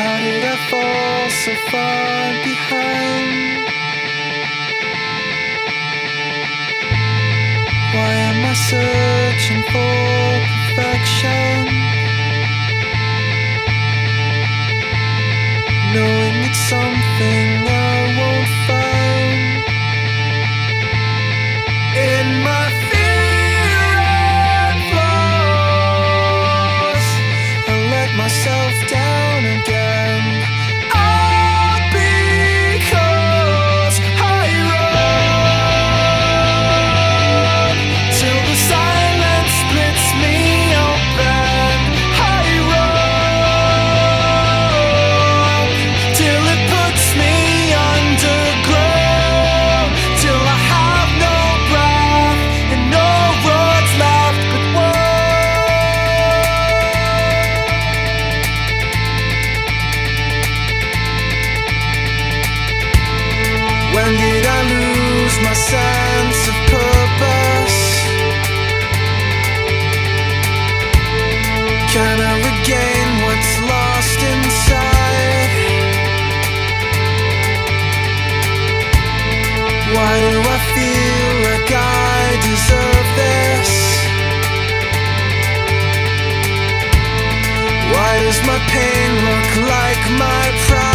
How did I fall so far behind? Why am I searching for perfection? Knowing it's something I won't find. In my fear and flaws, I let myself down again. All because I run till the silence splits me open. I run till it puts me underground, till I have no breath and no words left but When did I lose my sense of purpose? Can I regain what's lost inside? Why do I feel like I deserve this? Why does my pain look like my pride?